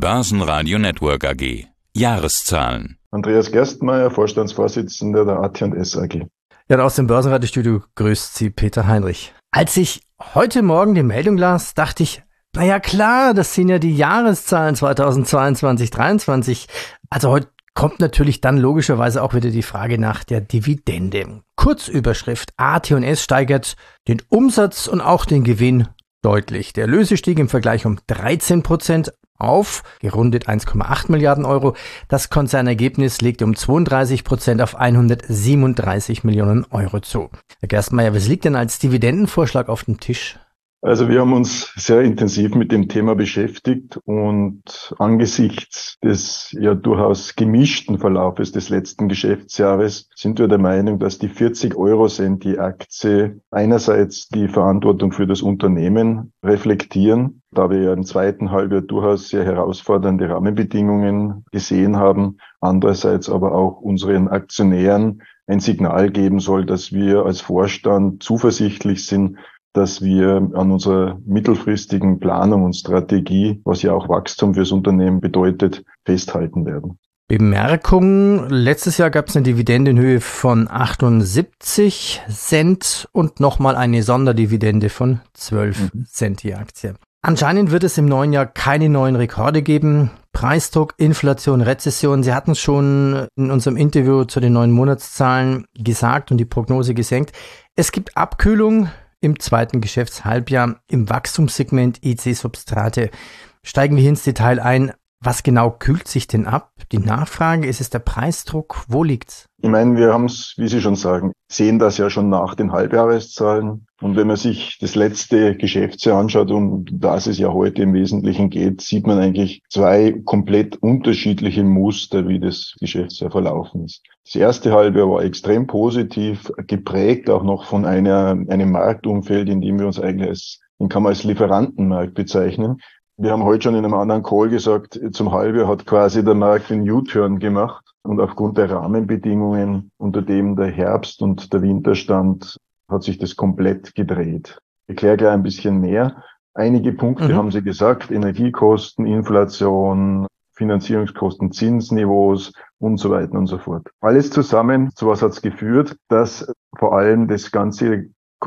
Börsenradio Network AG. Jahreszahlen. Andreas Gerstenmayer, Vorstandsvorsitzender der AT&S AG. Ja, und aus dem Börsenradiostudio grüßt Sie Peter Heinrich. Als ich heute Morgen die Meldung las, dachte ich, naja klar, das sind ja die Jahreszahlen 2022/23. Also heute kommt natürlich dann logischerweise auch wieder die Frage nach der Dividende. Kurzüberschrift: AT&S steigert den Umsatz und auch den Gewinn deutlich. Der Erlöse stieg im Vergleich um 13% auf, gerundet 1,8 Milliarden Euro. Das Konzernergebnis legte um 32% auf 137 Millionen Euro zu. Herr Gerstenmayer, was liegt denn als Dividendenvorschlag auf dem Tisch? Also wir haben uns sehr intensiv mit dem Thema beschäftigt und angesichts des ja durchaus gemischten Verlaufes des letzten Geschäftsjahres sind wir der Meinung, dass die 40 Eurocent die Aktie einerseits die Verantwortung für das Unternehmen reflektieren, da wir ja im zweiten Halbjahr durchaus sehr herausfordernde Rahmenbedingungen gesehen haben, andererseits aber auch unseren Aktionären ein Signal geben soll, dass wir als Vorstand zuversichtlich sind, dass wir an unserer mittelfristigen Planung und Strategie, was ja auch Wachstum fürs Unternehmen bedeutet, festhalten werden. Bemerkung: Letztes Jahr gab es eine Dividende in Höhe von 78 Cent und nochmal eine Sonderdividende von 12 Cent die Aktie. Anscheinend wird es im neuen Jahr keine neuen Rekorde geben. Preisdruck, Inflation, Rezession. Sie hatten es schon in unserem Interview zu den neuen Monatszahlen gesagt und die Prognose gesenkt. Es gibt Abkühlung im zweiten Geschäftshalbjahr im Wachstumssegment IC-Substrate. Steigen wir hier ins Detail ein. Was genau kühlt sich denn ab? Die Nachfrage, ist es der Preisdruck? Wo liegt's? Ich meine, wir haben es, wie Sie schon sagen, sehen das ja schon nach den Halbjahreszahlen. Und wenn man sich das letzte Geschäftsjahr anschaut, um das es ja heute im Wesentlichen geht, sieht man eigentlich zwei komplett unterschiedliche Muster, wie das Geschäftsjahr verlaufen ist. Das erste Halbjahr war extrem positiv, geprägt auch noch von einem Marktumfeld, in dem wir uns eigentlich den kann man als Lieferantenmarkt bezeichnen. Wir haben heute schon in einem anderen Call gesagt, zum Halbjahr hat quasi der Markt einen U-Turn gemacht. Und aufgrund der Rahmenbedingungen, unter dem der Herbst und der Winter stand, hat sich das komplett gedreht. Ich erkläre gleich ein bisschen mehr. Einige Punkte haben Sie gesagt: Energiekosten, Inflation, Finanzierungskosten, Zinsniveaus und so weiter und so fort. Alles zusammen, zu was hat es geführt, dass vor allem das ganze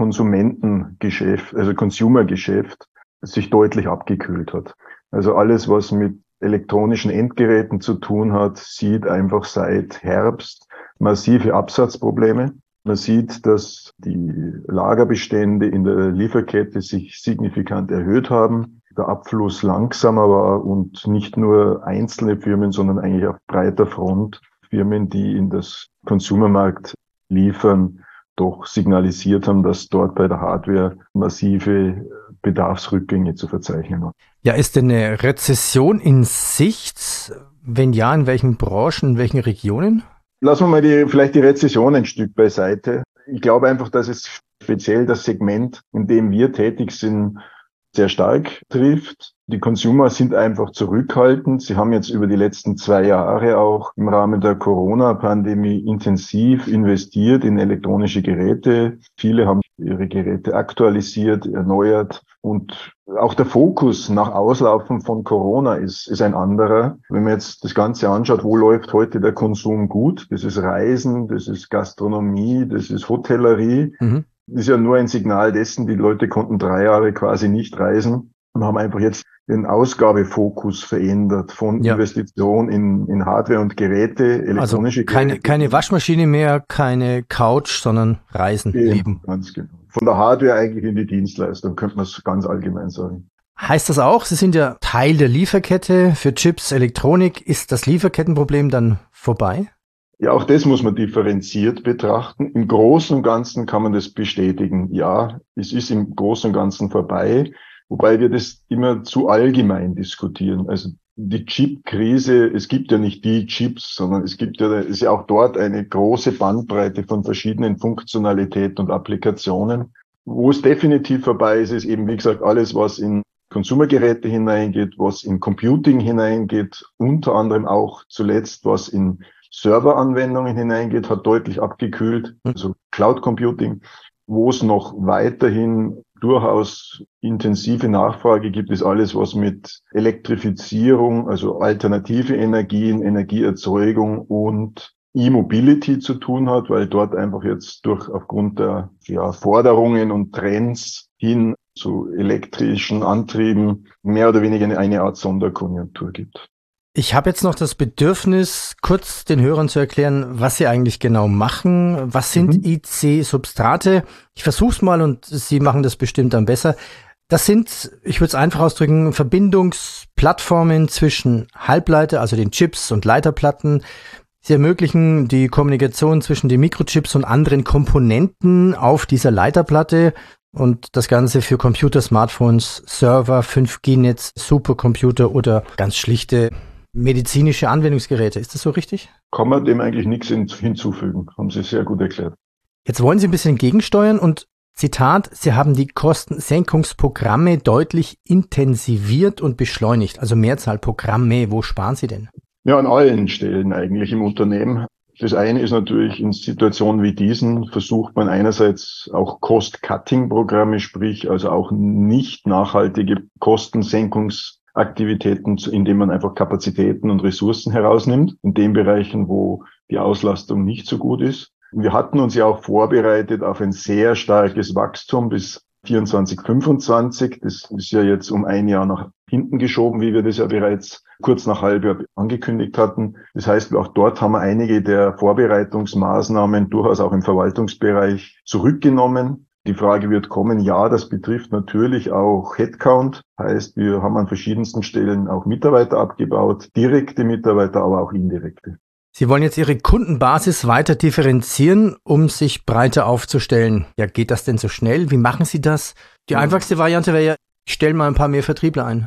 Konsumentengeschäft, also Consumergeschäft, sich deutlich abgekühlt hat. Also alles, was mit elektronischen Endgeräten zu tun hat, sieht einfach seit Herbst massive Absatzprobleme. Man sieht, dass die Lagerbestände in der Lieferkette sich signifikant erhöht haben, der Abfluss langsamer war und nicht nur einzelne Firmen, sondern eigentlich auf breiter Front Firmen, die in das Consumermarkt liefern, doch signalisiert haben, dass dort bei der Hardware massive Bedarfsrückgänge zu verzeichnen waren. Ja, ist denn eine Rezession in Sicht? Wenn ja, in welchen Branchen, in welchen Regionen? Lassen wir mal vielleicht die Rezession ein Stück beiseite. Ich glaube einfach, dass es speziell das Segment, in dem wir tätig sind, sehr stark trifft. Die Consumer sind einfach zurückhaltend. Sie haben jetzt über die letzten 2 Jahre auch im Rahmen der Corona-Pandemie intensiv investiert in elektronische Geräte. Viele haben ihre Geräte aktualisiert, erneuert. Und auch der Fokus nach Auslaufen von Corona ist ein anderer. Wenn man jetzt das Ganze anschaut, wo läuft heute der Konsum gut? Das ist Reisen, das ist Gastronomie, das ist Hotellerie. Das ist ja nur ein Signal dessen, die Leute konnten 3 Jahre quasi nicht reisen und haben einfach jetzt den Ausgabefokus verändert von Investition in Hardware und Geräte, elektronische Geräte. Keine Waschmaschine mehr, keine Couch, sondern Reisen, Leben. Ganz genau. Von der Hardware eigentlich in die Dienstleistung, könnte man es ganz allgemein sagen. Heißt das auch, Sie sind ja Teil der Lieferkette für Chips, Elektronik. Ist das Lieferkettenproblem dann vorbei? Ja, auch das muss man differenziert betrachten. Im Großen und Ganzen kann man das bestätigen. Ja, es ist im Großen und Ganzen vorbei, wobei wir das immer zu allgemein diskutieren. Also die Chip-Krise, es gibt ja nicht die Chips, sondern es ist ja auch dort eine große Bandbreite von verschiedenen Funktionalitäten und Applikationen. Wo es definitiv vorbei ist, ist eben, wie gesagt, alles, was in Consumergeräte hineingeht, was in Computing hineingeht, unter anderem auch zuletzt, was in Serveranwendungen hineingeht, hat deutlich abgekühlt, also Cloud Computing. Wo es noch weiterhin durchaus intensive Nachfrage gibt, ist alles, was mit Elektrifizierung, also alternative Energien, Energieerzeugung und E-Mobility zu tun hat, weil dort einfach jetzt aufgrund der Forderungen und Trends hin zu elektrischen Antrieben mehr oder weniger eine Art Sonderkonjunktur gibt. Ich habe jetzt noch das Bedürfnis, kurz den Hörern zu erklären, was sie eigentlich genau machen. Was sind IC-Substrate? Ich versuche es mal und Sie machen das bestimmt dann besser. Das sind, ich würde es einfach ausdrücken, Verbindungsplattformen zwischen Halbleiter, also den Chips und Leiterplatten. Sie ermöglichen die Kommunikation zwischen den Mikrochips und anderen Komponenten auf dieser Leiterplatte und das Ganze für Computer, Smartphones, Server, 5G-Netz, Supercomputer oder ganz schlichte medizinische Anwendungsgeräte. Ist das so richtig? Kann man dem eigentlich nichts hinzufügen. Haben Sie sehr gut erklärt. Jetzt wollen Sie ein bisschen gegensteuern und Zitat, Sie haben die Kostensenkungsprogramme deutlich intensiviert und beschleunigt. Also Mehrzahl Programme. Wo sparen Sie denn? Ja, an allen Stellen eigentlich im Unternehmen. Das eine ist natürlich, in Situationen wie diesen versucht man einerseits auch Cost-Cutting-Programme, sprich also auch nicht nachhaltige Kostensenkungsaktivitäten, indem man einfach Kapazitäten und Ressourcen herausnimmt, in den Bereichen, wo die Auslastung nicht so gut ist. Wir hatten uns ja auch vorbereitet auf ein sehr starkes Wachstum bis 24, 25. Das ist ja jetzt um ein Jahr nach hinten geschoben, wie wir das ja bereits kurz nach Halbjahr angekündigt hatten. Das heißt, auch dort haben wir einige der Vorbereitungsmaßnahmen durchaus auch im Verwaltungsbereich zurückgenommen. Die Frage wird kommen, ja, das betrifft natürlich auch Headcount. Heißt, wir haben an verschiedensten Stellen auch Mitarbeiter abgebaut, direkte Mitarbeiter, aber auch indirekte. Sie wollen jetzt Ihre Kundenbasis weiter differenzieren, um sich breiter aufzustellen. Ja, geht das denn so schnell? Wie machen Sie das? Die einfachste Variante wäre ja, ich stelle mal ein paar mehr Vertriebler ein.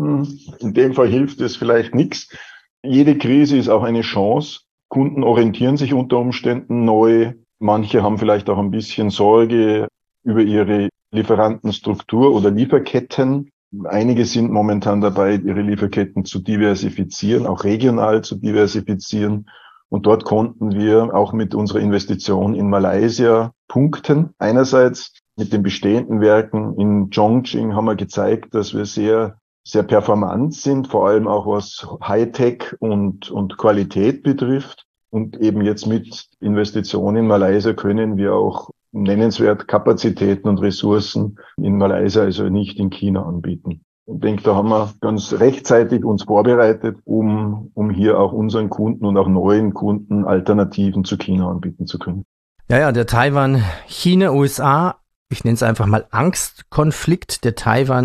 In dem Fall hilft es vielleicht nichts. Jede Krise ist auch eine Chance. Kunden orientieren sich unter Umständen neu. Manche haben vielleicht auch ein bisschen Sorge über ihre Lieferantenstruktur oder Lieferketten. Einige sind momentan dabei, ihre Lieferketten zu diversifizieren, auch regional zu diversifizieren. Und dort konnten wir auch mit unserer Investition in Malaysia punkten. Einerseits mit den bestehenden Werken in Chongqing haben wir gezeigt, dass wir sehr, sehr performant sind, vor allem auch was Hightech und Qualität betrifft. Und eben jetzt mit Investitionen in Malaysia können wir auch nennenswert Kapazitäten und Ressourcen in Malaysia, also nicht in China, anbieten. Ich denke, da haben wir ganz rechtzeitig uns vorbereitet, um hier auch unseren Kunden und auch neuen Kunden Alternativen zu China anbieten zu können. Ja, der Taiwan-China-USA, ich nenne es einfach mal Angstkonflikt, der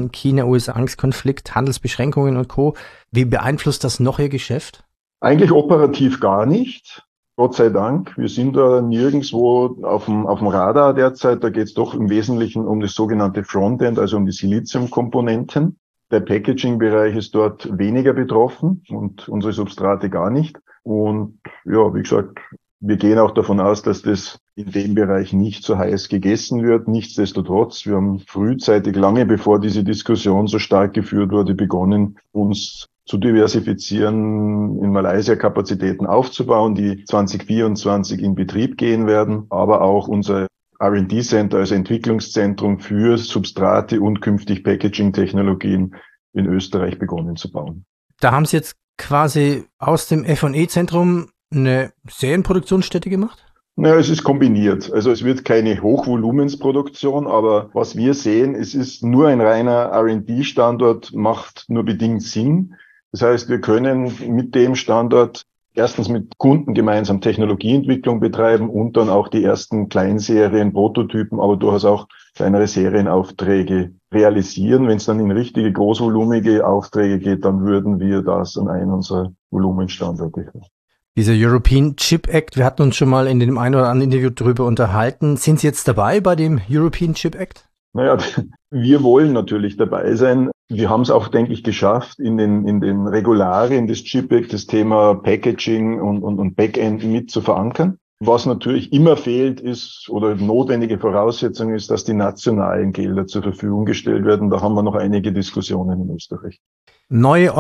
Taiwan-China-USA-Angstkonflikt, Handelsbeschränkungen und Co. Wie beeinflusst das noch Ihr Geschäft? Eigentlich operativ gar nicht. Gott sei Dank. Wir sind da nirgendwo auf dem Radar derzeit. Da geht es doch im Wesentlichen um das sogenannte Frontend, also um die Siliziumkomponenten. Der Packaging-Bereich ist dort weniger betroffen und unsere Substrate gar nicht. Und ja, wie gesagt, wir gehen auch davon aus, dass das in dem Bereich nicht so heiß gegessen wird. Nichtsdestotrotz, wir haben frühzeitig, lange bevor diese Diskussion so stark geführt wurde, begonnen, uns zu diversifizieren, in Malaysia Kapazitäten aufzubauen, die 2024 in Betrieb gehen werden, aber auch unser R&D-Center als Entwicklungszentrum für Substrate und künftig Packaging-Technologien in Österreich begonnen zu bauen. Da haben Sie jetzt quasi aus dem F&E-Zentrum eine Serienproduktionsstätte gemacht? Naja, es ist kombiniert. Also es wird keine Hochvolumensproduktion, aber was wir sehen, es ist nur ein reiner R&D-Standort, macht nur bedingt Sinn. Das heißt, wir können mit dem Standort erstens mit Kunden gemeinsam Technologieentwicklung betreiben und dann auch die ersten Kleinserien, Prototypen, aber durchaus auch kleinere Serienaufträge realisieren. Wenn es dann in richtige großvolumige Aufträge geht, dann würden wir das an einen unserer Volumenstandorte. Dieser European Chip Act, wir hatten uns schon mal in dem einen oder anderen Interview darüber unterhalten. Sind Sie jetzt dabei bei dem European Chip Act? Naja, wir wollen natürlich dabei sein. Wir haben es auch, denke ich, geschafft, in den Regularien des Chip Act das Thema Packaging und Backend mit zu verankern. Was natürlich immer fehlt ist oder notwendige Voraussetzung ist, dass die nationalen Gelder zur Verfügung gestellt werden. Da haben wir noch einige Diskussionen in Österreich. Neue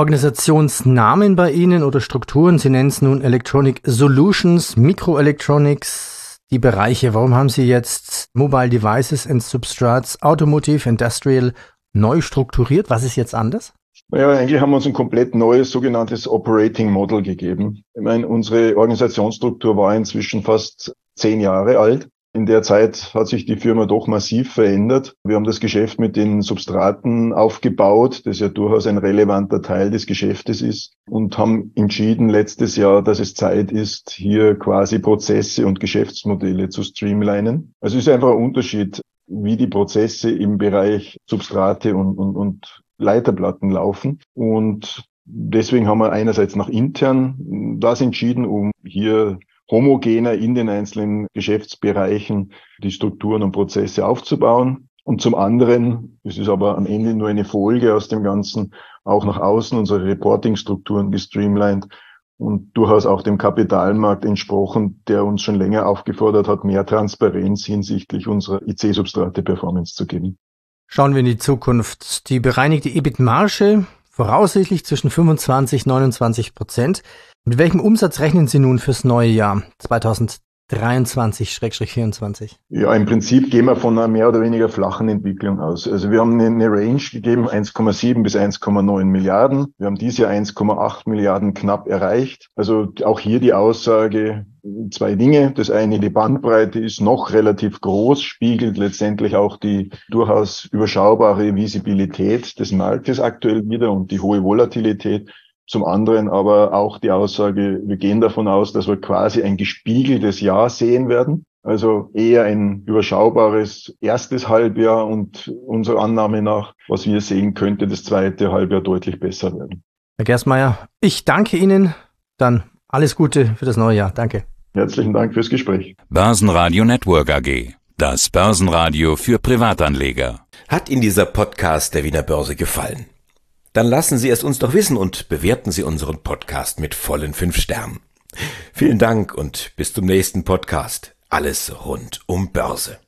Organisationsnamen bei Ihnen oder Strukturen, Sie nennen es nun Electronic Solutions, Microelectronics, die Bereiche? Warum haben Sie jetzt Mobile Devices and Substrates, Automotive, Industrial neu strukturiert? Was ist jetzt anders? Ja, eigentlich haben wir uns ein komplett neues sogenanntes Operating Model gegeben. Ich meine, unsere Organisationsstruktur war inzwischen fast 10 Jahre alt. In der Zeit hat sich die Firma doch massiv verändert. Wir haben das Geschäft mit den Substraten aufgebaut, das ja durchaus ein relevanter Teil des Geschäftes ist, und haben entschieden letztes Jahr, dass es Zeit ist, hier quasi Prozesse und Geschäftsmodelle zu streamlinen. Also es ist einfach ein Unterschied, wie die Prozesse im Bereich Substrate und Leiterplatten laufen. Und deswegen haben wir einerseits nach intern das entschieden, um hier homogener in den einzelnen Geschäftsbereichen die Strukturen und Prozesse aufzubauen. Und zum anderen, es ist aber am Ende nur eine Folge aus dem Ganzen, auch nach außen unsere Reporting-Strukturen gestreamlined und durchaus auch dem Kapitalmarkt entsprochen, der uns schon länger aufgefordert hat, mehr Transparenz hinsichtlich unserer IC-Substrate-Performance zu geben. Schauen wir in die Zukunft. Die bereinigte EBIT-Marge voraussichtlich zwischen 25-29%. Mit welchem Umsatz rechnen Sie nun fürs neue Jahr 2023/24? Ja, im Prinzip gehen wir von einer mehr oder weniger flachen Entwicklung aus. Also wir haben eine Range gegeben, 1,7 bis 1,9 Milliarden. Wir haben dieses Jahr 1,8 Milliarden knapp erreicht. Also auch hier die Aussage, 2 Dinge. Das eine, die Bandbreite ist noch relativ groß, spiegelt letztendlich auch die durchaus überschaubare Visibilität des Marktes aktuell wider und die hohe Volatilität. Zum anderen aber auch die Aussage, wir gehen davon aus, dass wir quasi ein gespiegeltes Jahr sehen werden. Also eher ein überschaubares erstes Halbjahr und unserer Annahme nach, was wir sehen, könnte das zweite Halbjahr deutlich besser werden. Herr Gerstmaier, ich danke Ihnen. Dann alles Gute für das neue Jahr. Danke. Herzlichen Dank fürs Gespräch. Börsenradio Network AG. Das Börsenradio für Privatanleger. Hat Ihnen dieser Podcast der Wiener Börse gefallen? Dann lassen Sie es uns doch wissen und bewerten Sie unseren Podcast mit vollen 5 Sternen. Vielen Dank und bis zum nächsten Podcast. Alles rund um Börse.